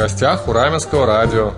гостях у Раменского радио.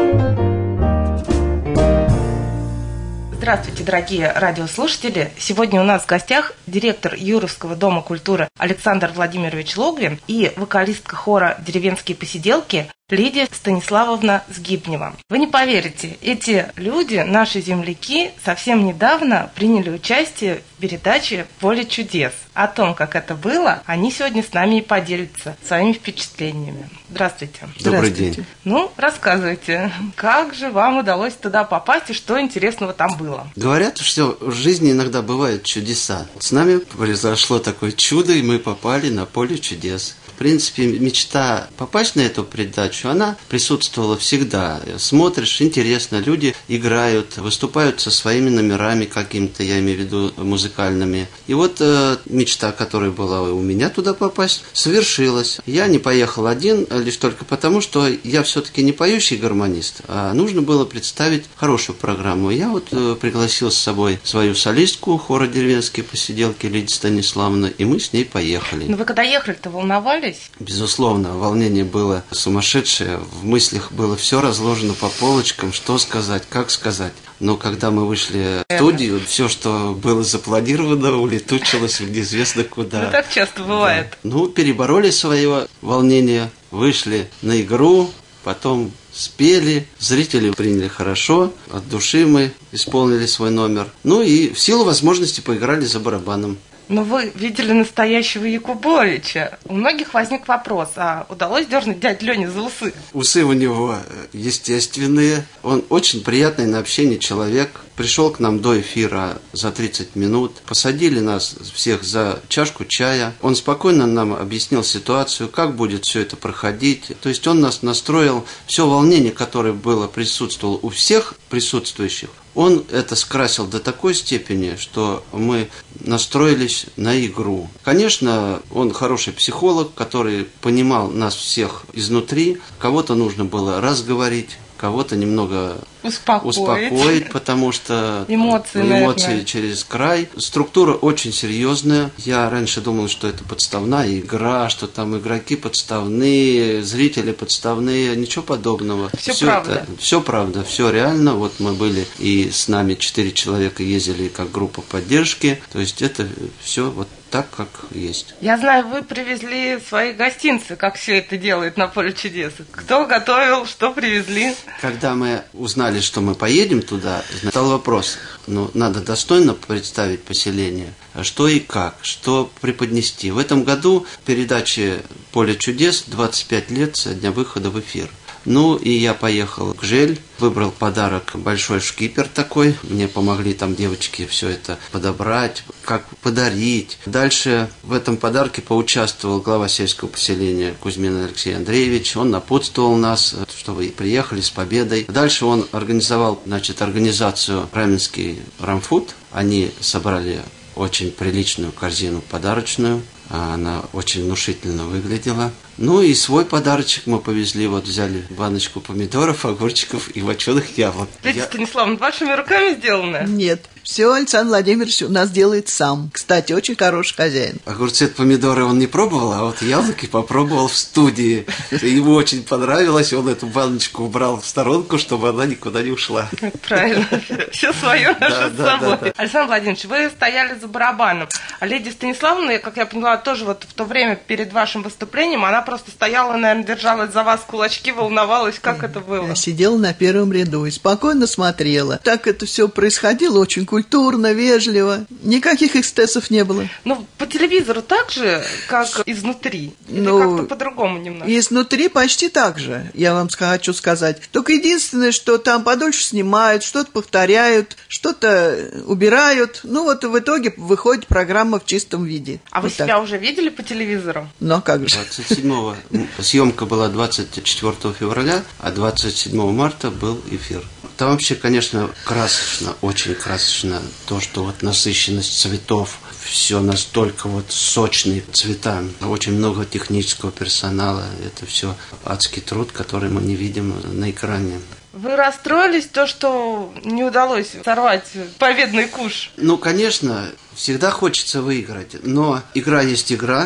Здравствуйте, дорогие радиослушатели! Сегодня у нас в гостях директор Юровского дома культуры Александр Владимирович Логвин и вокалистка хора «Деревенские посиделки» Лидия Станиславовна Сгибнева. Вы не поверите, эти люди, наши земляки, совсем недавно приняли участие в передаче «Поле чудес». О том, как это было, они сегодня с нами и поделятся своими впечатлениями. Здравствуйте. Добрый день. Ну, рассказывайте, как же вам удалось туда попасть и что интересного там было? Говорят, что в жизни иногда бывают чудеса. С нами произошло такое чудо, и мы попали на «Поле чудес». В принципе, мечта попасть на эту передачу, она присутствовала всегда. Смотришь, интересно, люди играют, выступают со своими номерами какими-то, я имею в виду музыкальными. И вот мечта, которая была у меня туда попасть, совершилась. Я не поехал один, лишь только потому, что я все-таки не поющий гармонист, а нужно было представить хорошую программу. Я вот пригласил с собой свою солистку хора «Деревенские посиделки» Лидию Станиславовну, и мы с ней поехали. Ну вы когда ехали-то, волновались? Безусловно, волнение было сумасшедшее, в мыслях было все разложено по полочкам, что сказать, как сказать. Но когда мы вышли в студию, все, что было запланировано, улетучилось неизвестно куда. Ну так часто бывает. Да. Ну, перебороли свое волнение, вышли на игру, потом спели, зрители приняли хорошо, от души мы исполнили свой номер. Ну и в силу возможности поиграли за барабаном. Но вы видели настоящего Якубовича. У многих возник вопрос, а удалось дернуть дядю Леню за усы? Усы у него естественные. Он очень приятный на общение человек. Пришел к нам до эфира за 30 минут. Посадили нас всех за чашку чая. Он спокойно нам объяснил ситуацию, как будет все это проходить. То есть он нас настроил. Все волнение, которое присутствовало у всех присутствующих, он это скрасил до такой степени, что мы настроились на игру. Конечно, он хороший психолог, который понимал нас всех изнутри. Кого-то нужно было разговорить, кого-то немного успокоить, потому что эмоции через край. Структура очень серьезная. Я раньше думал, что это подставная игра, что там игроки подставные, зрители подставные. Ничего подобного. Все правда. Все правда, все реально. Вот мы были, и с нами 4 человека ездили как группа поддержки. То есть это все вот так, как есть. Я знаю, вы привезли свои гостинцы, как все это делает на «Поле чудес». Кто готовил, что привезли? Когда мы узнали, что мы поедем туда, стал вопрос, надо достойно представить поселение, что и как, что преподнести. В этом году передаче «Поле чудес» 25 лет со дня выхода в эфир. Ну, и я поехал к Жель, выбрал подарок, большой шкипер такой. Мне помогли там девочки все это подобрать, как подарить. Дальше в этом подарке поучаствовал глава сельского поселения Кузьмин Алексей Андреевич. Он напутствовал нас, что вы приехали с победой. Дальше он организовал, организацию «Раменский рамфуд». Они собрали очень приличную корзину подарочную. Она очень внушительно выглядела. Ну и свой подарочек мы повезли. Вот взяли баночку помидоров, огурчиков и моченых яблок. Лидия Станиславовна, вашими руками сделано? Нет. Все Александр Владимирович у нас делает сам. Кстати, очень хороший хозяин. Огурцы, помидоры он не пробовал, а вот яблоки попробовал в студии. Ему очень понравилось, он эту баночку убрал в сторонку, чтобы она никуда не ушла. Правильно, все свое наше с собой. Александр Владимирович, вы стояли за барабаном. А Лидия Станиславовна, как я поняла, тоже вот в то время перед вашим выступлением, она просто стояла, наверное, держалась за вас кулачки, волновалась, как это было? Я сидела на первом ряду и спокойно смотрела. Так это все происходило очень культурно, вежливо. Никаких эксцессов не было. Ну, по телевизору так же, как изнутри? Или как-то по-другому немножко? Изнутри почти так же, я вам хочу сказать. Только единственное, что там подольше снимают, что-то повторяют, что-то убирают. Ну, вот в итоге выходит программа в чистом виде. А вот вы себя уже видели по телевизору? Ну, а как же? 27-го. Съемка была 24 февраля, а 27 марта был эфир. Там вообще, конечно, красочно, очень красочно. То, что вот насыщенность цветов, все настолько вот сочные цвета. Очень много технического персонала. Это все адский труд, который мы не видим на экране. Вы расстроились, то, что не удалось сорвать победный куш? Ну, конечно, всегда хочется выиграть. Но игра есть игра.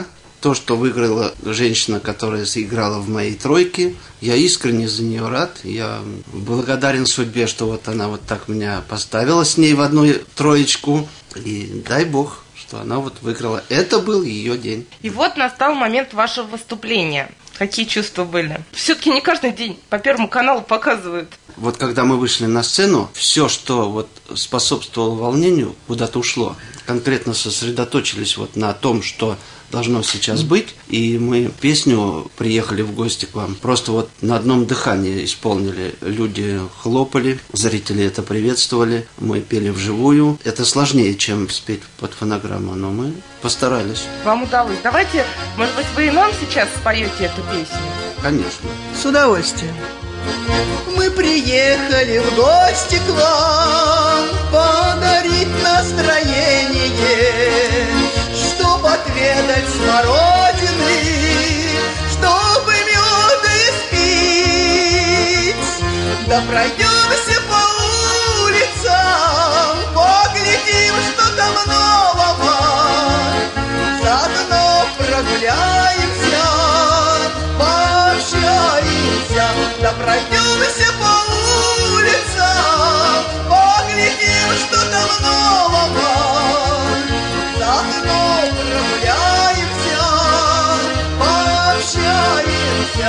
то, что выиграла женщина, которая играла в моей тройке, я искренне за нее рад. Я благодарен судьбе, что вот она вот так меня поставила с ней в одну троечку. И дай бог, что она вот выиграла. Это был ее день. И вот настал момент вашего выступления. Какие чувства были? Все-таки не каждый день по Первому каналу показывают. Вот когда мы вышли на сцену, все, что вот способствовало волнению, куда-то ушло. Конкретно сосредоточились вот на том, что должно сейчас быть. И мы песню «Приехали в гости к вам» просто вот на одном дыхании исполнили. Люди хлопали, зрители это приветствовали. Мы пели вживую. Это сложнее, чем спеть под фонограмму, но мы постарались. Вам удалось. Давайте, может быть, вы и нам сейчас споете эту песню? Конечно. С удовольствием. Мы приехали в гости к вам подарить настроение, чтоб отведать смородины, чтобы меда испить. Да пройдемся по улицам, поглядим, что там нового, заодно прогуляемся, пообщаемся. Да пройдемся по улицам, поглядим, что там нового, заодно прогуляемся, пообщаемся.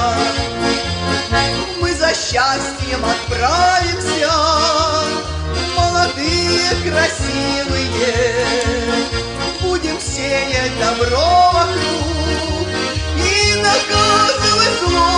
Мы за счастьем отправимся, молодые, красивые, будем сеять добро вокруг и наказывать зло.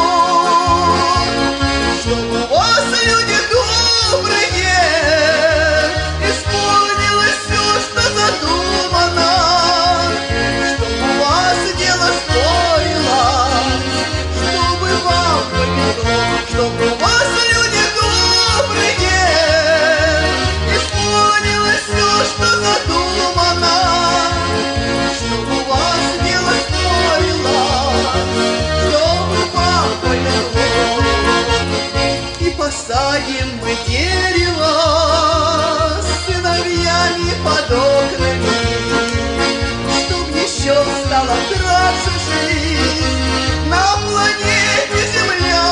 Чтоб у вас, люди добрые, исполнилось все, что задумано, чтоб у вас дело стоилось, чтобы вам повезло. Чтоб у вас, люди добрые, исполнилось все, что задумано, чтоб у вас дело стоилось, чтобы вам повезло. И посадим мы дерево с сыновьями под окнами, чтоб еще стала краше жизнь на планете Земля.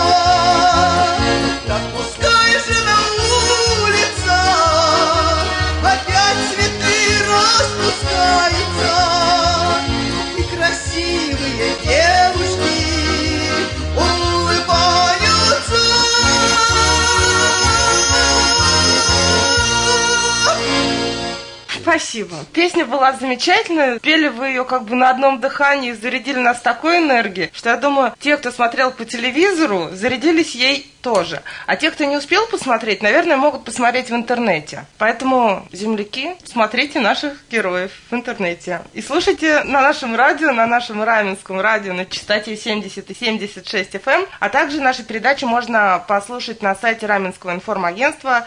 Так пускай же на улицах опять цветы распускаются, и красивые девушки улыбаются. Спасибо. Песня была замечательная. Пели вы ее как бы на одном дыхании, зарядили нас такой энергией, что я думаю, те, кто смотрел по телевизору, зарядились ей тоже. А те, кто не успел посмотреть, наверное, могут посмотреть в интернете. Поэтому, земляки, смотрите наших героев в интернете. И слушайте на нашем радио, на нашем раменском радио на частоте 70 и 76 FM, а также наши передачи можно послушать на сайте Раменского информагентства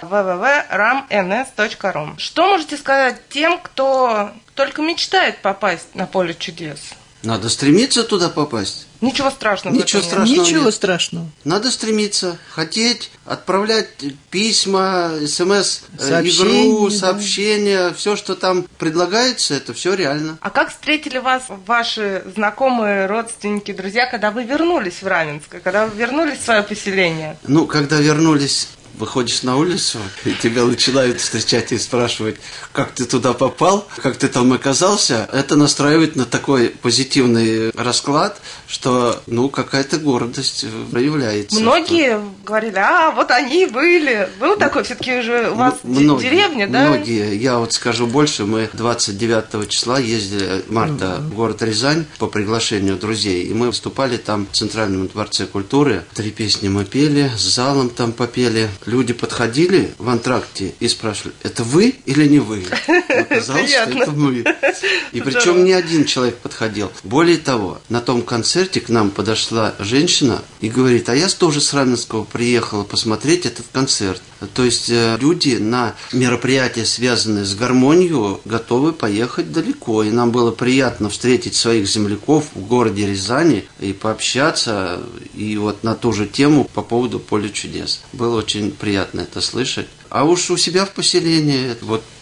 www.ramns.ru. Что можете сказать тем, кто только мечтает попасть на поле чудес? Надо стремиться туда попасть. Ничего страшного. Ничего страшного. Ничего нет. страшного. Надо стремиться, хотеть, отправлять письма, СМС, Сообщения, игру, сообщения, все, что там предлагается, это все реально. А как встретили вас ваши знакомые, родственники, друзья, когда вы вернулись в Раменск, когда вы вернулись в свое поселение? Ну, когда вернулись, выходишь на улицу, и тебя начинают встречать и спрашивать, как ты туда попал, как ты там оказался. Это настраивает на такой позитивный расклад, что, ну, какая-то гордость проявляется. Многие говорили, вот они были. Был такой, все-таки уже у вас деревня, да? Многие. Я вот скажу больше. Мы 29 числа ездили, марта, в город Рязань по приглашению друзей. И мы выступали там в Центральном дворце культуры. 3 песни мы пели, с залом там попели. Люди подходили в антракте и спрашивали, это вы или не вы? Оказалось, что это мы. И причем не один человек подходил. Более того, на том концерте к нам подошла женщина и говорит, а я тоже с Раменского приехала посмотреть этот концерт. То есть люди на мероприятия, связанные с гармонией, готовы поехать далеко. И нам было приятно встретить своих земляков в городе Рязани и пообщаться, и вот на ту же тему по поводу поля чудес. Было очень приятно это слышать. А уж у себя в поселении, вот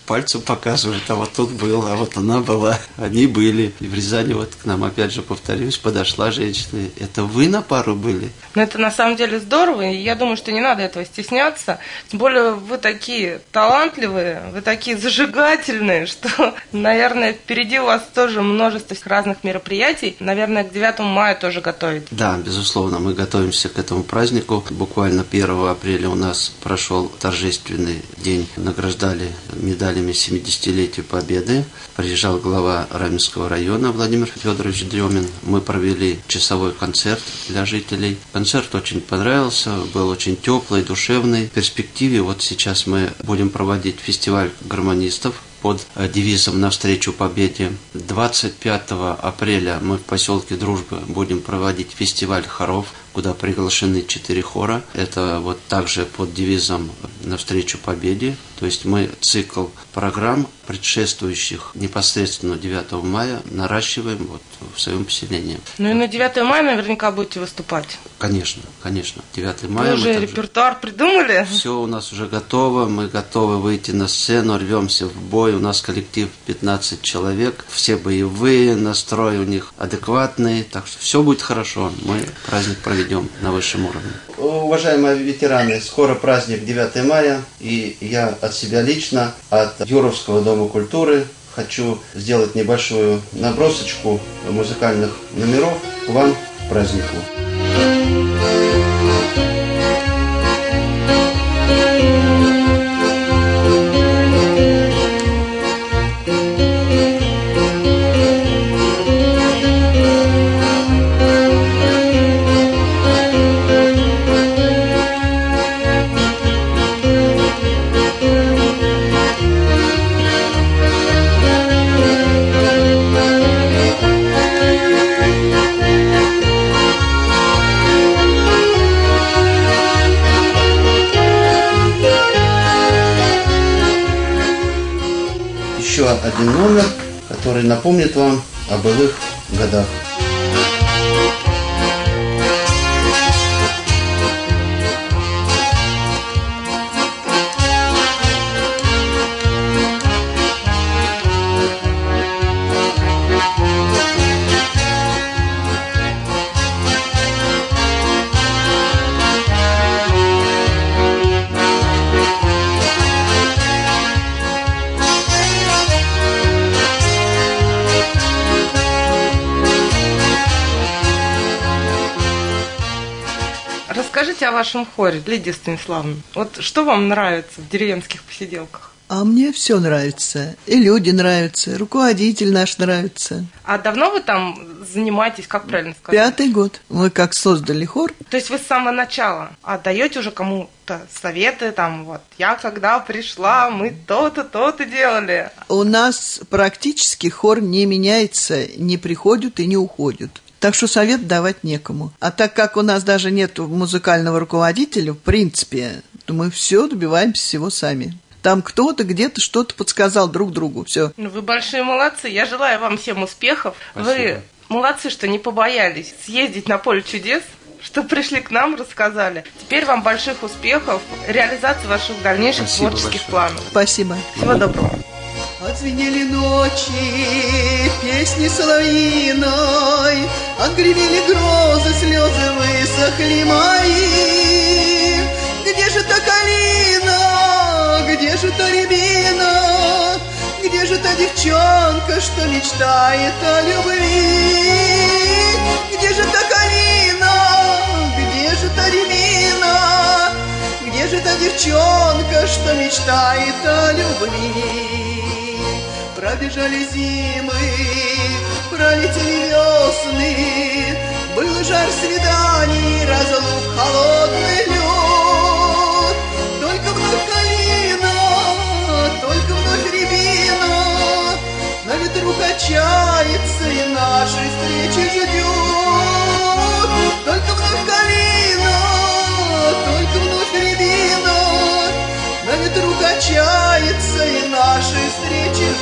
пальцем показывают, а вот тут был, а вот она была. Они были. И в Рязани вот к нам, опять же, повторюсь, подошла женщина. Это вы на пару были? Но это на самом деле здорово, и я думаю, что не надо этого стесняться. Тем более вы такие талантливые, вы такие зажигательные, что, наверное, впереди у вас тоже множество разных мероприятий. Наверное, к 9 мая тоже готовите. Да, безусловно, мы готовимся к этому празднику. Буквально 1 апреля у нас прошел торжественный день. Награждали медалями 70-летия Победы. Приезжал глава Раменского района Владимир Федорович Дремин. Мы провели часовой концерт для жителей. Концерт очень понравился, был очень теплый, душевный. В перспективе вот сейчас мы будем проводить фестиваль гармонистов под девизом «Навстречу победе». 25 апреля мы в поселке Дружба будем проводить фестиваль хоров, куда приглашены 4 хора. Это вот также под девизом «Навстречу победе». То есть мы цикл программ, предшествующих непосредственно 9 мая, наращиваем вот в своем поселении. Ну и на 9 мая наверняка будете выступать. Конечно, конечно. 9 мая. Вы уже репертуар придумали? Все у нас уже готово. Мы готовы выйти на сцену, рвемся в бой. У нас коллектив 15 человек. Все боевые, настрой у них адекватный. Так что все будет хорошо. Мы праздник проведем на высшем уровне. Уважаемые ветераны, скоро праздник 9 мая. И я от себя лично, от Юровского дома культуры, хочу сделать небольшую набросочку музыкальных номеров к вам к празднику. Еще один номер, который напомнит вам о былых годах. Расскажите о вашем хоре, Лидия Станиславовна. Вот что вам нравится в деревенских посиделках? А мне все нравится. И люди нравятся, руководитель наш нравится. А давно вы там занимаетесь, как правильно сказать? 5-й год. Мы как создали хор. То есть вы с самого начала отдаете уже кому-то советы, там вот, я когда пришла, мы то-то, то-то делали. У нас практически хор не меняется, не приходят и не уходят. Так что совет давать некому. А так как у нас даже нет музыкального руководителя, в принципе, то мы все добиваемся всего сами. Там кто-то где-то что-то подсказал друг другу. Все. Ну, вы большие молодцы. Я желаю вам всем успехов. Спасибо. Вы молодцы, что не побоялись съездить на поле чудес, что пришли к нам, рассказали. Теперь вам больших успехов, реализации ваших дальнейших Спасибо творческих большое. планов. Спасибо. Всего доброго. Отзвенели ночи песни соловьиной, отгремели грозы, слезы высохли мои. Где же та калина, где же та рябина, где же та девчонка, что мечтает о любви? Где же та калина, где же та рябина, где же та девчонка, что мечтает о любви? Пробежали зимы, пролетели весны, был жар свиданий, разлук, холодный лед. Только вновь калина, только вновь рябина, на ветру качается и нашей встречи ждет. Только вновь калина, только вновь рябина, на ветру качается и нашей встречи ждет.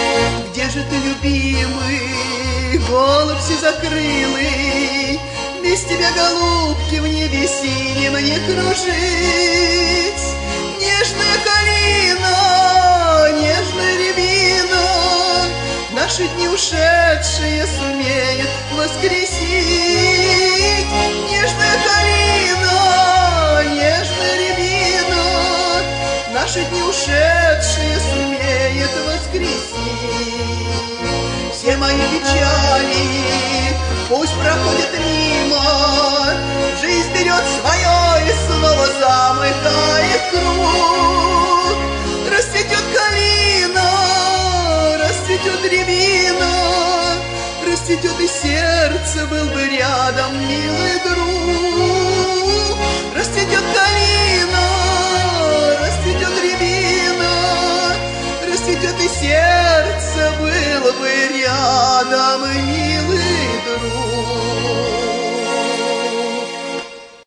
Где же ты, любимый, голубь сизокрылый, без Без тебя, голубки, в небе синем не кружить. Нежная калина, нежная рябина наши дни ушедшие сумеет воскресить. Нежная калина, нежная рябина наши дни ушедшие сумеет воскресить. Все мои печали пусть проходят мимо, жизнь берет свое и снова замыкает круг. Расцветет калина, расцветет рябина, расцветет и сердце, был бы рядом милый друг.